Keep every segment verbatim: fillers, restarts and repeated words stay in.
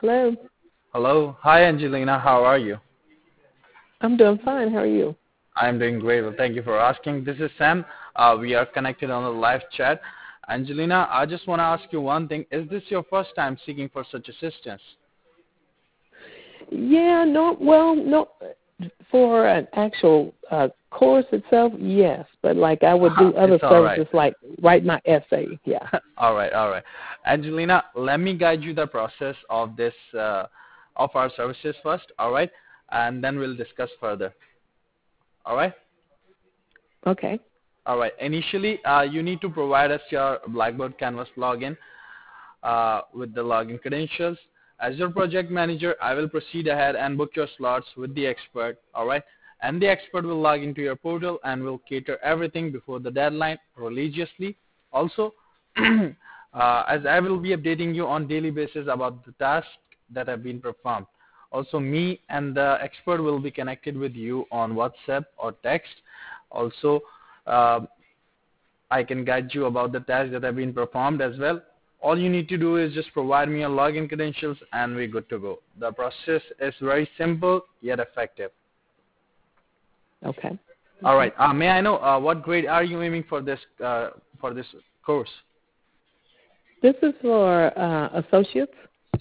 Hello. Hello. Hi, Angelina. How are you? I'm doing fine. How are you? I'm doing great. Well, thank you for asking. This is Sam. Uh, we are connected on the live chat. Angelina, I just want to ask you one thing. Is this your first time seeking for such assistance? Yeah, no, well, no, for an actual uh, course itself, yes, but like I would do other It's all right. services like write my essay. Yeah. all right, all right. Angelina, let me guide you the process of this, uh, of our services first, all right? And then we'll discuss further, all right? Okay. All right. Initially, uh, you need to provide us your Blackboard Canvas login uh, with the login credentials. As your project manager, I will proceed ahead and book your slots with the expert, all right? And the expert will log into your portal and will cater everything before the deadline religiously. Also, uh, as I will be updating you on daily basis about the tasks that have been performed. Also, me and the expert will be connected with you on WhatsApp or text. Also, uh, I can guide you about the tasks that have been performed as well. All you need to do is just provide me your login credentials and we're good to go. The process is very simple yet effective. Okay. All right. Uh, may I know uh, what grade are you aiming for this uh, for this course? This is for uh, associates.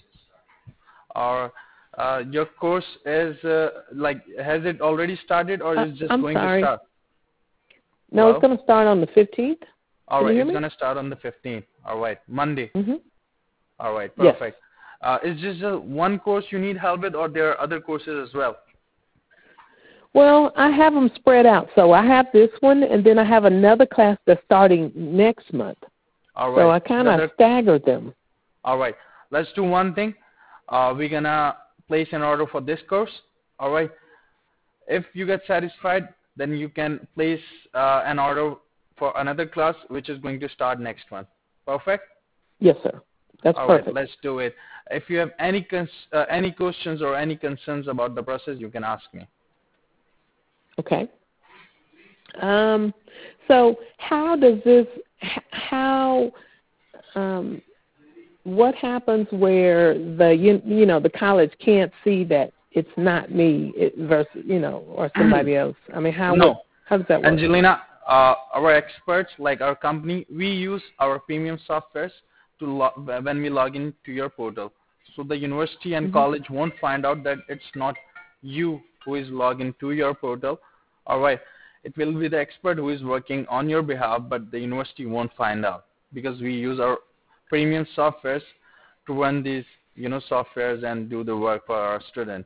Or uh, your course is uh, like has it already started or Uh, is just I'm going to sorry. start? No, it's Hello. going to start on the fifteenth. All Can you right. hear It's me? going to start on the fifteenth. All right. Monday. Mm-hmm. All right. Yes. Perfect. Uh, is this just one course you need help with, or there are other courses as well? Well, I have them spread out. So I have this one, and then I have another class that's starting next month. All So right. I kind of Another. staggered them. All right. Let's do one thing. Uh, we're gonna place an order for this course. All right. If you get satisfied, then you can place uh, an order for another class, which is going to start next month. Perfect. Yes, sir. That's All right. perfect. Let's do it. If you have any cons- uh, any questions or any concerns about the process, you can ask me. Okay. Um, so how does this, h- how, um, what happens where the, you, you know, the college can't see that it's not me it versus, you know, or somebody else? I mean, how would, No. how does that work? Angelina, uh, our experts, like our company, we use our premium softwares to lo- when we log into your portal. So the university and Hmm. college won't find out that it's not you who is logged into your portal. All right. It will be the expert who is working on your behalf, but the university won't find out because we use our premium softwares to run these, you know, softwares and do the work for our students.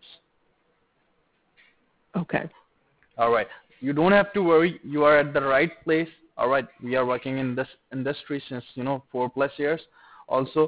Okay. All right. You don't have to worry. You are at the right place. All right. We are working in this industry since, you know, four plus years. Also,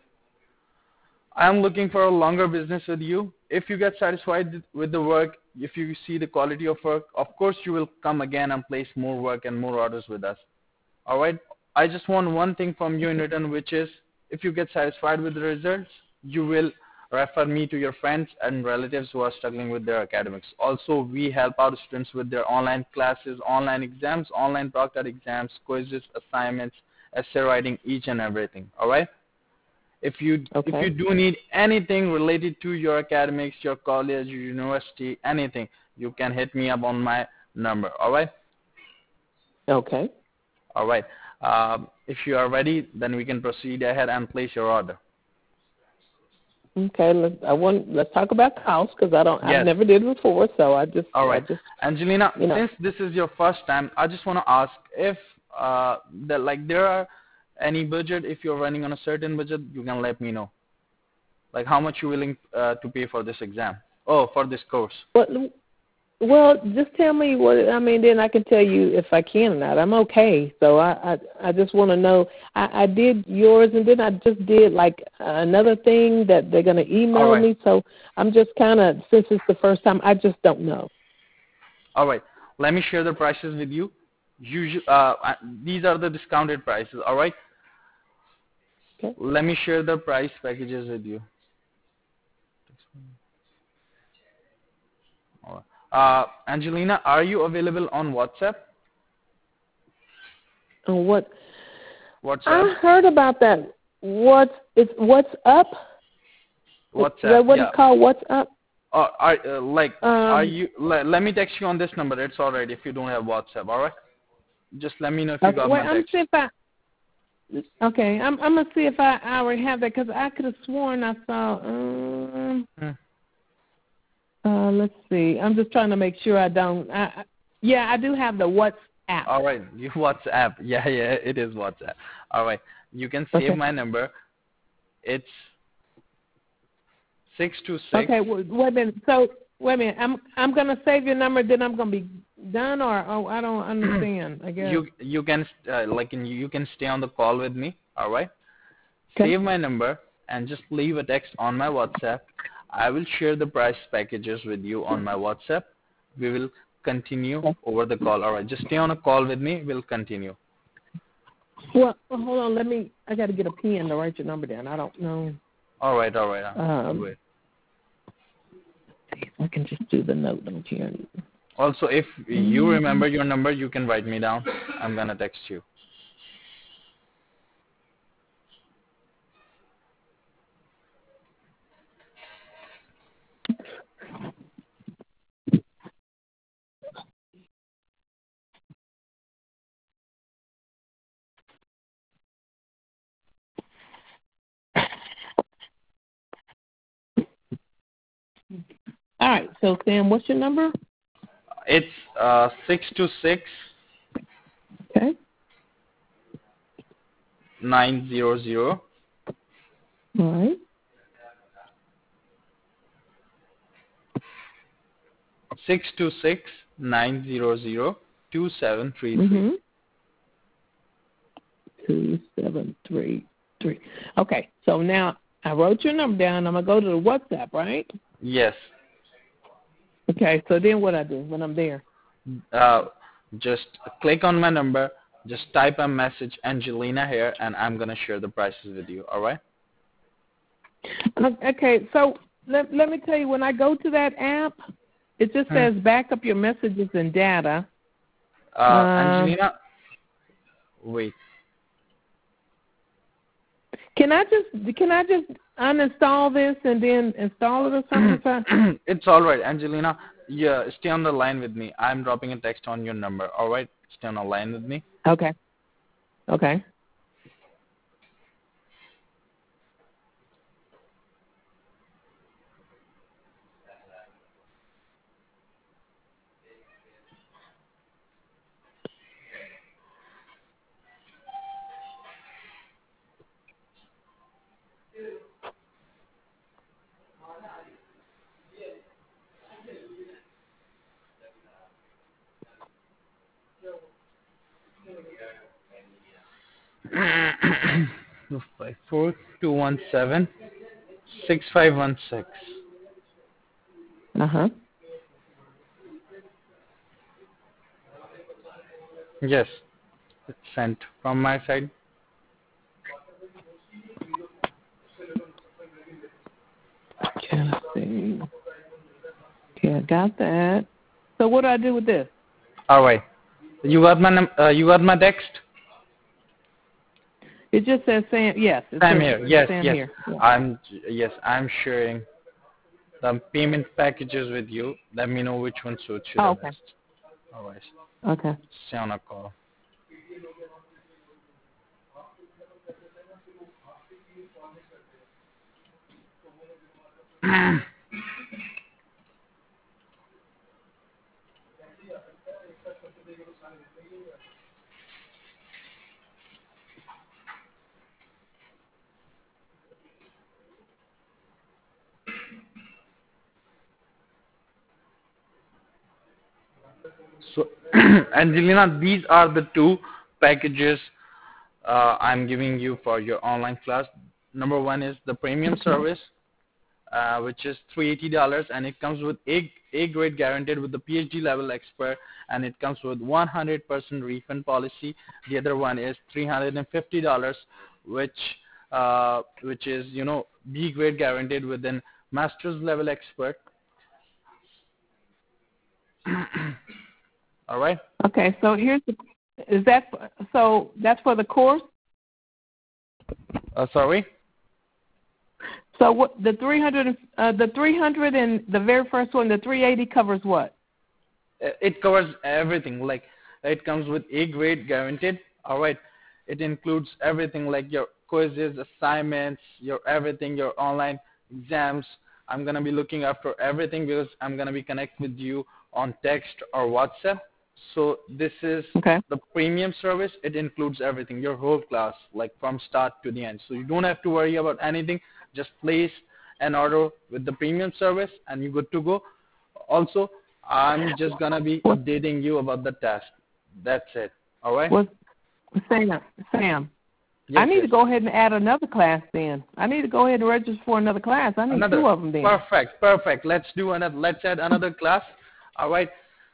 I am looking for a longer business with you. If you get satisfied with the work, if you see the quality of work, of course you will come again and place more work and more orders with us. All right. I just want one thing from you in return, which is if you get satisfied with the results, you will refer me to your friends and relatives who are struggling with their academics. Also, we help our students with their online classes, online exams, online proctored exams, quizzes, assignments, essay writing, each and everything. All right. If you if you Okay. do need anything related to your academics, your college, your university, anything, you can hit me up on my number. All right. Okay. All right. Um, if you are ready, then we can proceed ahead and place your order. Okay. Let's, I want, let's talk about cost because I don't, I've Yes. never did before. So I just, All I right. just, Angelina, you know, since this is your first time, I just want to ask if uh, the, like there are any budget. If you're running on a certain budget, you can let me know. Like how much you're willing uh, to pay for this exam. Oh, for this course. but well, just tell me what I mean. Then I can tell you if I can or not. I'm okay. So I, I, I just want to know. I, I did yours, and then I just did like another thing that they're gonna All email right. me. So I'm just kind of since it's the first time, I just don't know. All right. Let me share the prices with you. Usually, uh, uh, these are the discounted prices. All right. Okay. Let me share the price packages with you. All right. Uh, Angelina, are you available on WhatsApp? And what WhatsApp. I heard about that. What's it's what's up? WhatsApp. What Yeah. is called WhatsApp? Or are uh, like are Um, you? Le, let me text you on this number. It's all right if you don't have WhatsApp. All right. Just let me know if you okay, got wait, my I'm text. see if I. Okay, I'm I'm gonna see if I, I already have that because I could have sworn I saw. Um, Hmm. uh, let's see. I'm just trying to make sure I don't. I, I- yeah, I do have the WhatsApp. All right. You WhatsApp. Yeah, yeah. It is WhatsApp. All right. You can save Okay. my number. It's six two six. Okay. Well, wait a minute. So wait a minute. I'm I'm gonna save your number. Then I'm gonna be done, or oh, I don't understand. I guess. You you can uh, like in, you can stay on the call with me. All right. Okay. Save my number and just leave a text on my WhatsApp. I will share the price packages with you on my WhatsApp. We will continue Okay. over the call. All right. Just stay on a call with me. We'll continue. Well, well, hold on. Let me. I got to get a pen to write your number down. I don't know. All right. All right. Um, Wait. I can just do the note on here. Also, if you remember your number, you can write me down. I'm gonna text you. All right. So Sam, what's your number? It's uh six two six Okay. nine zero zero All right. six two six nine zero zero two seven three three. Mm-hmm. Two seven three three. Okay. So now I wrote your number down. I'm gonna go to the WhatsApp, right? Yes. Okay. So then what I do when I'm there? Uh, just click on my number. Just type a message, Angelina here, and I'm gonna share the prices with you. All right? Okay. So let let me tell you, when I go to that app, it just Hmm. says back up your messages and data. Uh, Uh, Angelina, wait. Can I just can I just uninstall this and then install it or something? It's all right, Angelina. Yeah, stay on the line with me. I'm dropping a text on your number. All right? Stay on the line with me. Okay. Okay. Five four two one seven six five one six. Uh huh. Yes, it's sent from my side. Okay, let's see. Okay, I got that. So what do I do with this? All right. You got my num- uh, you got my text. It just says Sam. Yes, it Sam says here. Yes, Sam yes. here. Yeah. I'm yes. I'm sharing the payment packages with you. Let me know which one suits you Oh, the okay. best. All right. Okay. Stay on a call. So, Angelina, these are the two packages uh, I'm giving you for your online class. Number one is the premium service, uh, which is three hundred eighty dollars, and it comes with A, A grade guaranteed with the PhD level expert, and it comes with one hundred percent refund policy. The other one is three hundred fifty dollars, which uh, which is you know B grade guaranteed with an master's level expert. All right. Okay. So here's the. Is that so? That's for the course. Uh, sorry. So what the three hundred, uh, the three hundred and the very first one, the three eighty covers what? Uh, It covers everything. Like it comes with A grade guaranteed. All right. It includes everything like your quizzes, assignments, your everything, your online exams. I'm gonna be looking after everything because I'm gonna be connect with you on text or WhatsApp. So this is Okay. the premium service. It includes everything, your whole class, like from start to the end. So you don't have to worry about anything. Just place an order with the premium service and you're good to go. Also, I'm just gonna be What, updating you about the test. That's it. All right? what, Sam, Sam, I Yes, need yes. to go ahead and add another class then. I need to go ahead and register for another class. I need Another. two of them then. Perfect, perfect. Let's do another. Let's add another class. All right.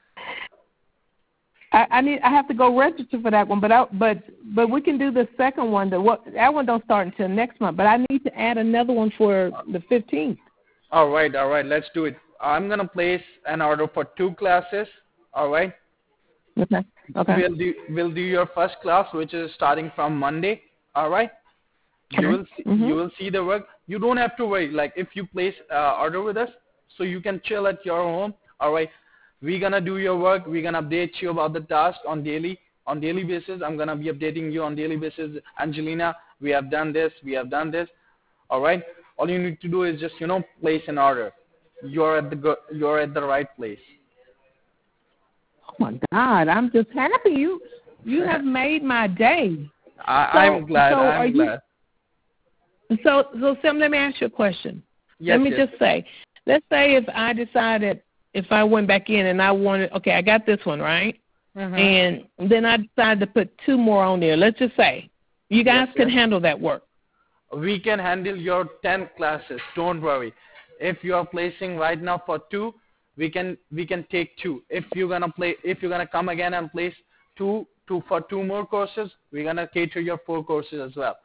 I, I need. I have to go register for that one, but I, but but we can do the second one. The what? That one don't start until next month. But I need to add another one for the fifteenth. All right, all right. Let's do it. I'm gonna place an order for two classes. All right. Okay. Okay. We'll do we'll do your first class, which is starting from Monday. All right. You will see, Mm-hmm. you will see the work. You don't have to worry. Like if you place uh, order with us, so you can chill at your home. All right. We're gonna do your work. We're gonna update you about the task on daily on daily basis. I'm gonna be updating you on daily basis. Angelina, we have done this. We have done this. All right. All you need to do is just you know place an order. You're at the go- you're at the right place. Oh my God! I'm just happy you you have made my day. I, So, I'm glad. so are I'm you? glad. So so Sam, let me ask you a question. Yes, Let me yes. just say, let's say if I decided if I went back in and I wanted, okay, I got this one right, Mm-hmm. and then I decided to put two more on there. Let's just say you guys Yes, can yes. handle that work. We can handle your ten classes. Don't worry. If you are placing right now for two, we can we can take two. If you're gonna play, if you're gonna come again and place two two for two more courses, we're gonna cater your four courses as well.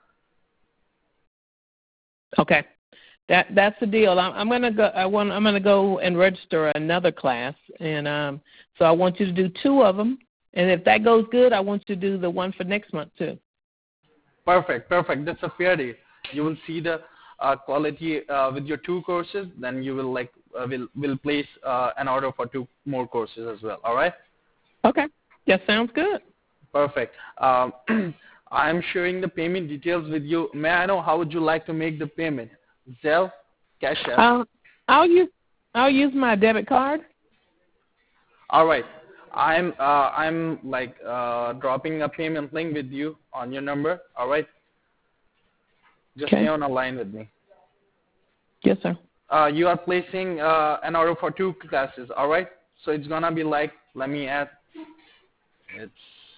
Okay, that that's the deal. I'm, I'm gonna go. I want. I'm gonna go and register another class, and um, so I want you to do two of them. And if that goes good, I want you to do the one for next month too. Perfect, perfect. That's a fair deal. You will see the uh, quality uh, with your two courses. Then you will like uh, will will place uh, an order for two more courses as well. All right. Okay, that sounds good. Perfect. Um, I'm sharing the payment details with you. May I know how would you like to make the payment? Zelle, Cash App? Uh, I'll use I'll use my debit card. All right. I'm uh, I'm like uh, dropping a payment link with you on your number. All right. Just Okay. stay on a line with me. Yes, sir. Uh, you are placing uh, an order for two classes. All right. So it's gonna be like, let me add. It's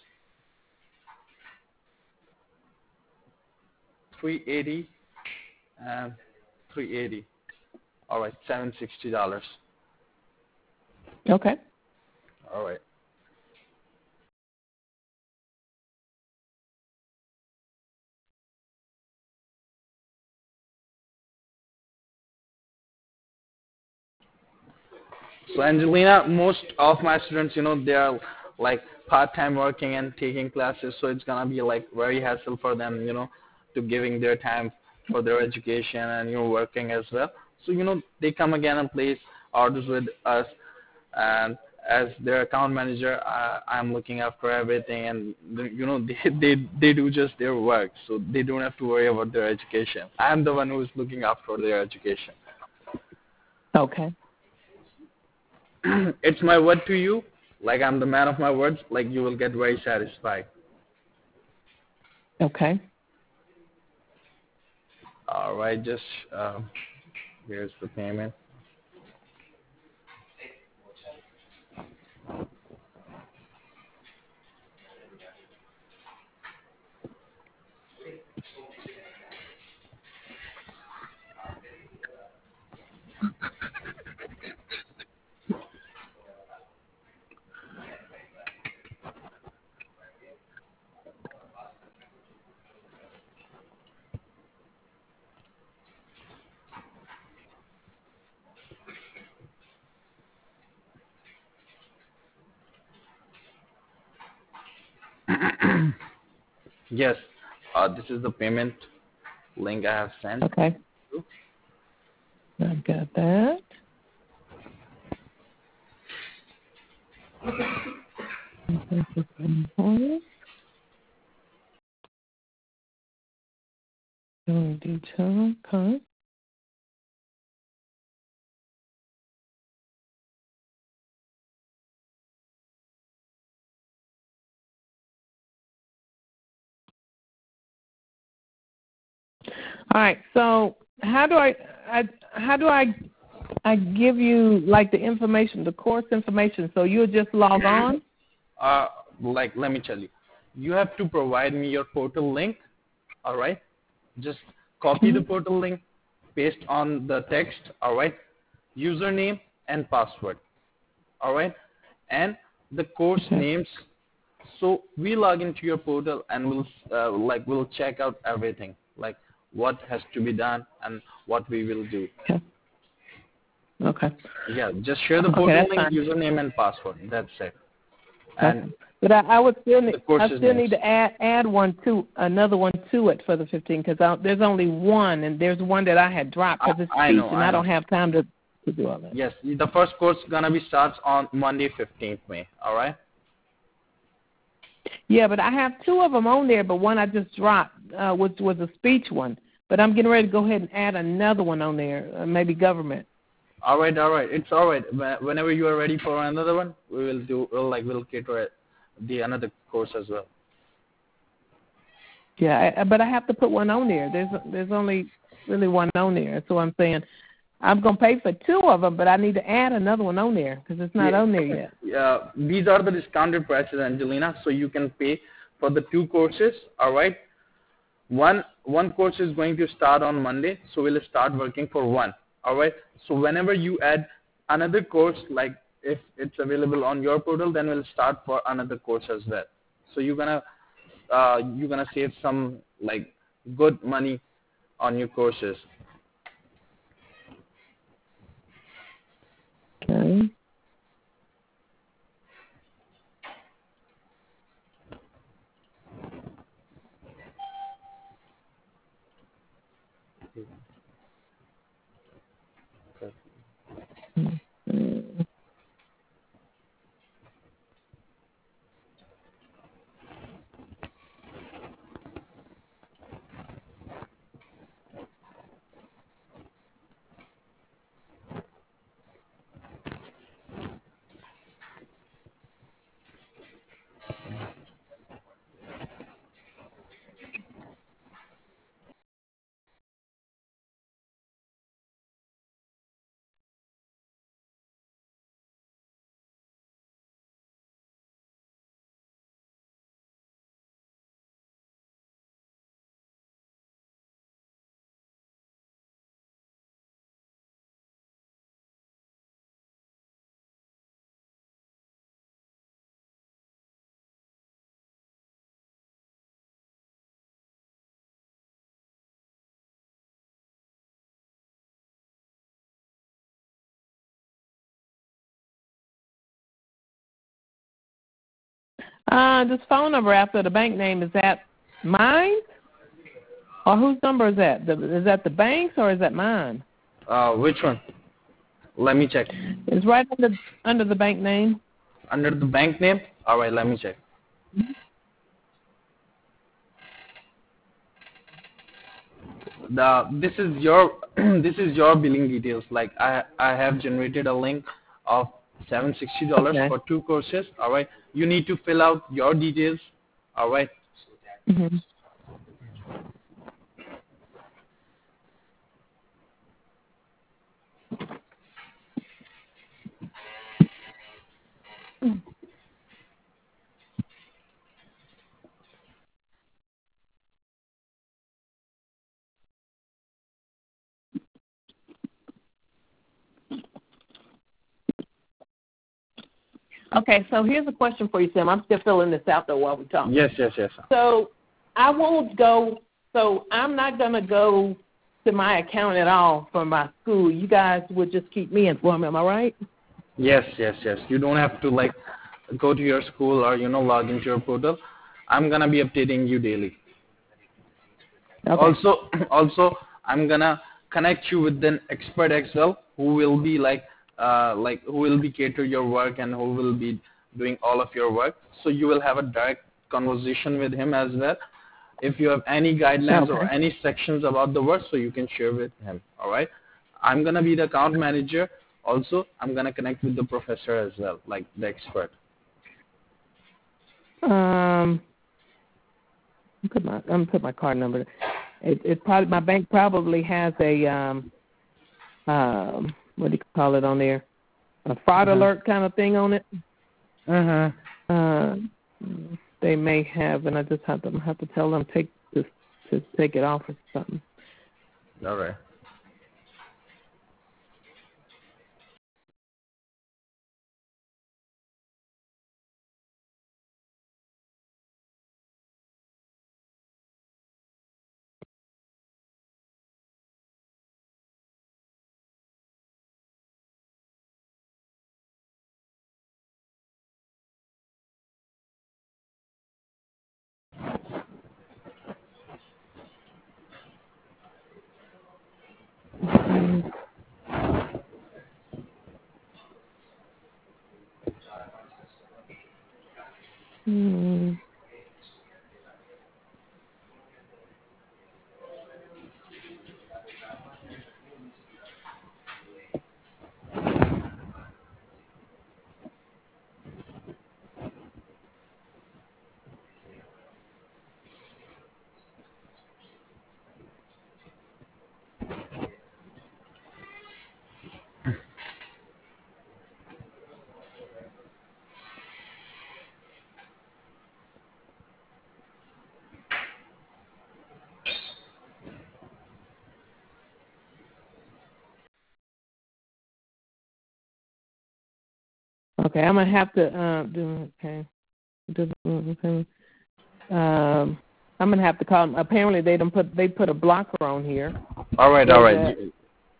three eighty and three eighty. All right, seven sixty dollars. Okay. All right. So Angelina, most of my students, you know, they are like part-time working and taking classes, so it's gonna be like very hassle for them, you know, to giving their time for their education and you know working as well. So you know they come again and place orders with us, and as their account manager, I, I'm looking after everything, and you know they they they do just their work, so they don't have to worry about their education. I'm the one who's looking after their education. Okay. It's my word to you, like I'm the man of my words, like you will get very satisfied. Okay. All right, just um, here's the payment. Yes, uh, this is the payment link I have sent Okay. you. Got that. Detail, okay. All right. So how do I, I how do I I give you like the information, the course information? So you'll just log on. Uh, like let me tell you, you have to provide me your portal link. All right. Just copy Mm-hmm. the portal link, paste on the text. All right. Username and password. All right. And the course Okay. names. So we log into your portal and we'll uh, like we'll check out everything, like what has to be done and what we will do. Okay. Okay. Yeah, just share the Okay, portal that's link, fine. username and password. That's it. And Okay. But I, I would still need the courses I still names. need to add add one to another one to it for the fifteen because there's only one and there's one that I had dropped because it's I, I speech know, and I I know. don't have time to, to do all that. Yes, the first course gonna be starts on Monday, fifteenth May. All right. Yeah, but I have two of them on there, but one I just dropped uh, was was a speech one. But I'm getting ready to go ahead and add another one on there, uh, maybe government. All right, all right. It's all right. Whenever you are ready for another one, we will do. We'll like we'll cater it, the another course as well. Yeah, I, but I have to put one on there. There's there's only really one on there. So I'm saying I'm gonna pay for two of them, but I need to add another one on there because it's not yeah, on there yet. Yeah, these are the discounted prices, Angelina. So you can pay for the two courses. All right. One one course is going to start on Monday, so we'll start working for one. All right. So whenever you add another course, like if it's available on your portal, then we'll start for another course as well. So you're gonna uh, you're gonna save some like good money on your courses. Okay. Mm-hmm. Uh, this phone number after the bank name, is that mine? Or whose number is that? The, is that the bank's or is that mine? Uh, which one? Let me check. It's right under under the bank name. Under the bank name? All right, let me check. The this is your this is your billing details. Like I I have generated a link of seven hundred sixty dollars Okay. for two courses. All right, you need to fill out your details. All right. Mm-hmm. Okay, so here's a question for you, Sam. I'm still filling this out though while we talk. Yes, yes, yes. So I won't go. So I'm not gonna go to my account at all for my school. You guys would just keep me informed. Am I right? Yes, yes, yes. You don't have to like go to your school or you know log into your portal. I'm gonna be updating you daily. Okay. Also, also I'm gonna connect you with an expert as well. who will be like uh, like who will be cater your work and who will be doing all of your work. So you will have a direct conversation with him as well. If you have any guidelines or Okay. any sections about the work, so you can share with him. All right. I'm gonna be the account manager. Also, I'm gonna connect with the professor as well, like the expert. Um, I'm put my I'm gonna put my card number. It, it probably my bank probably has a um um what do you call it on there? A fraud Uh-huh. alert kind of thing on it. Uh-huh. Uh, they may have, and I just have to have to tell them take this to take it off or something. All right. Hmm. Okay, I'm gonna have to uh, do okay. Do, okay. Um, I'm gonna have to call them. Apparently, they don't put they put a blocker on here. All right. So All that, right.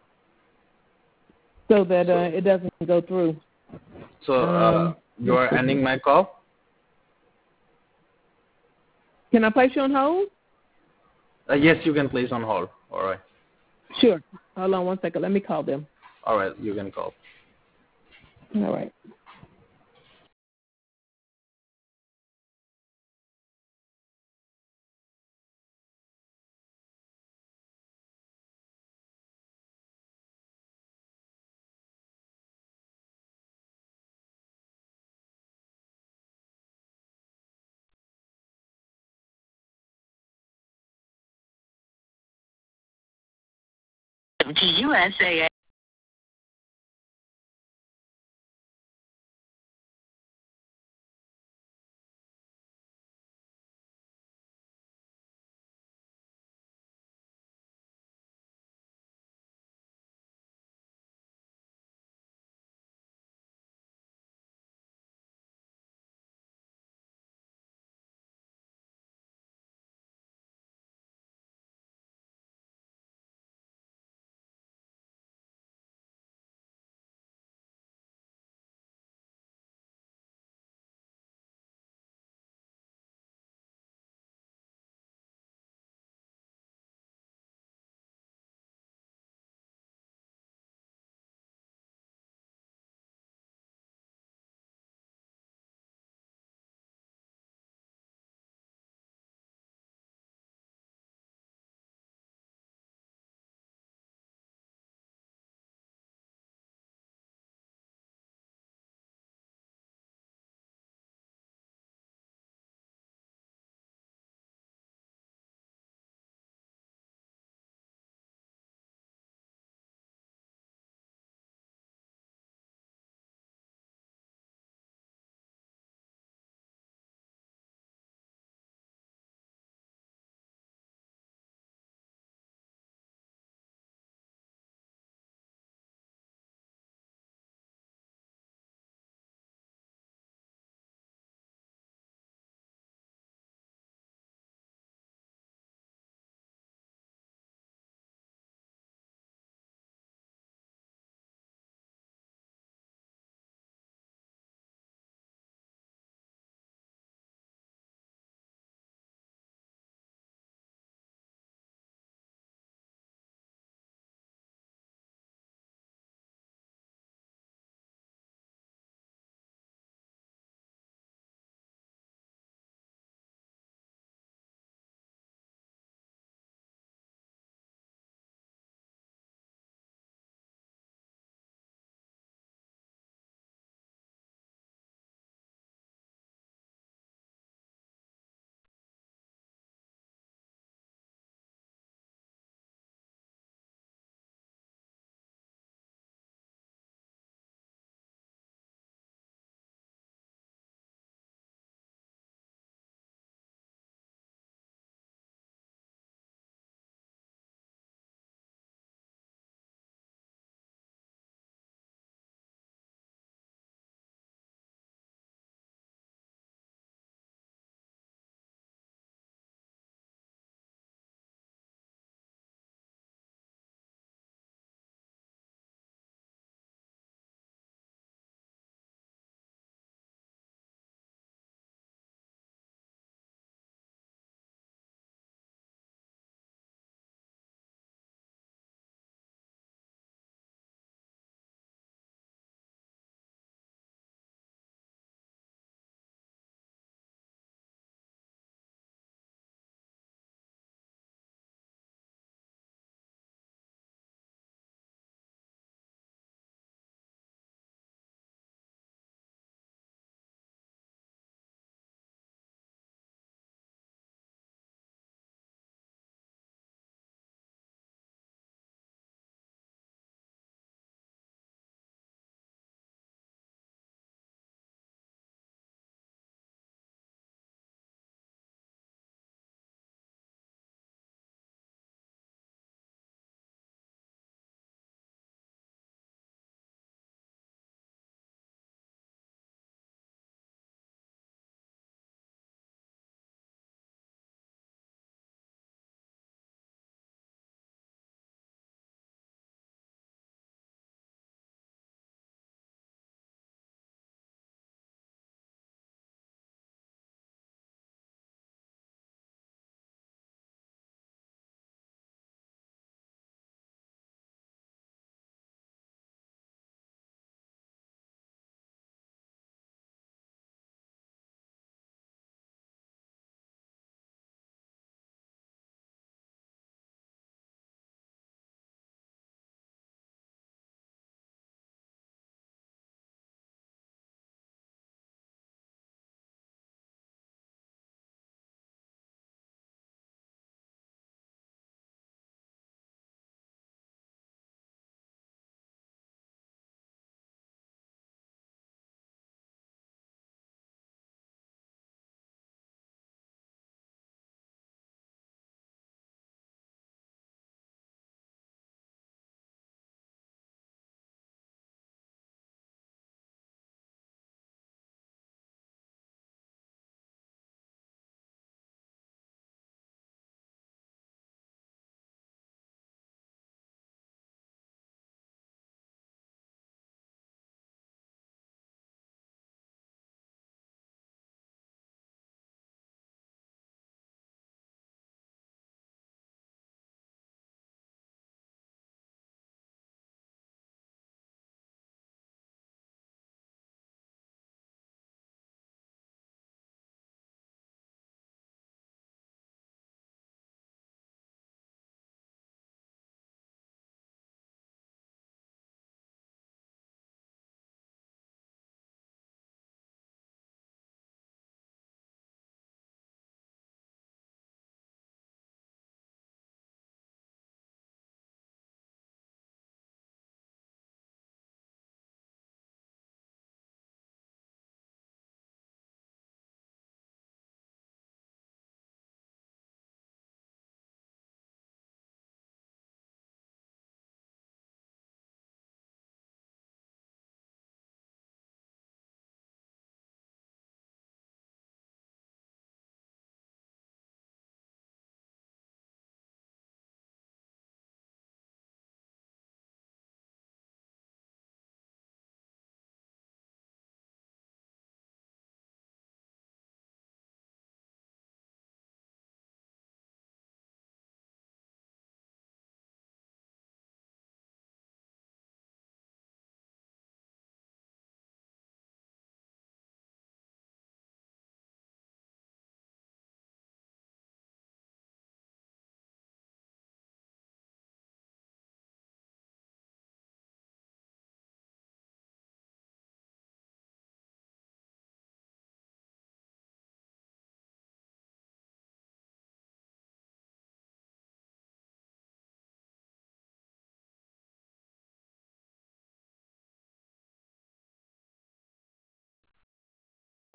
so that uh, it doesn't go through. So uh, Um, you are ending my call. Can I place you on hold? Uh, yes, you can place on hold. All right. Sure. Hold on one second. Let me call them. All right. You can call. All right. To U S A A.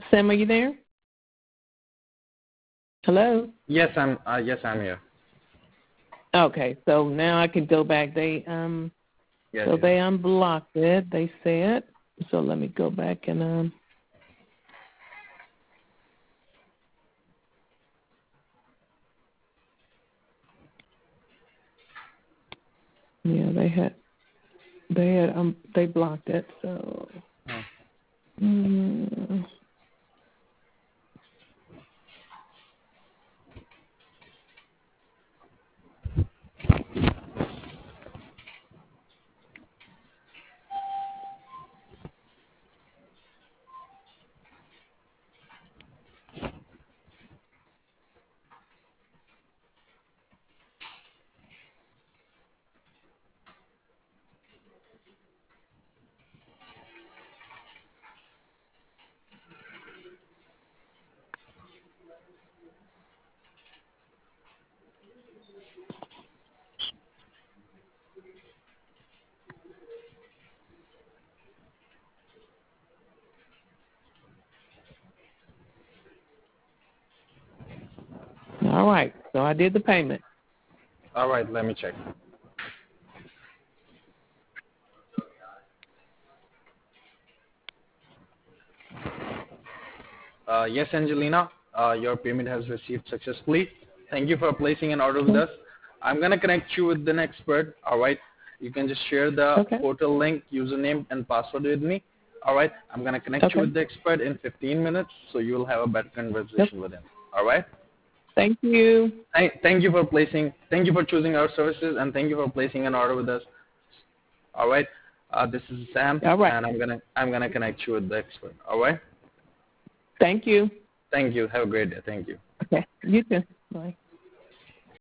Sam, are you there? Hello? Yes, I'm. Uh, yes, I'm here. Okay, so now I can go back. They um, Yes, so yes. they unblocked it. They said. So let me go back and um. Yeah, they had. They had um. They blocked it. So. Oh. Mm, all right. So I did the payment. All right, let me check. Uh, yes, Angelina, uh, your payment has received successfully. Thank you for placing an order with us. I'm going to connect you with an expert, all right? You can just share the Okay. portal link, username, and password with me, all right? I'm going to connect Okay. you with the expert in fifteen minutes, so you will have a better conversation Yep. with him, all right? Thank you. Thank, thank you for placing, thank you for choosing our services, and thank you for placing an order with us, all right? Uh, this is Sam, All right. and I'm gonna I'm gonna connect you with the expert, all right? Thank you. Thank you. Have a great day. Thank you. Okay. You too. Bye.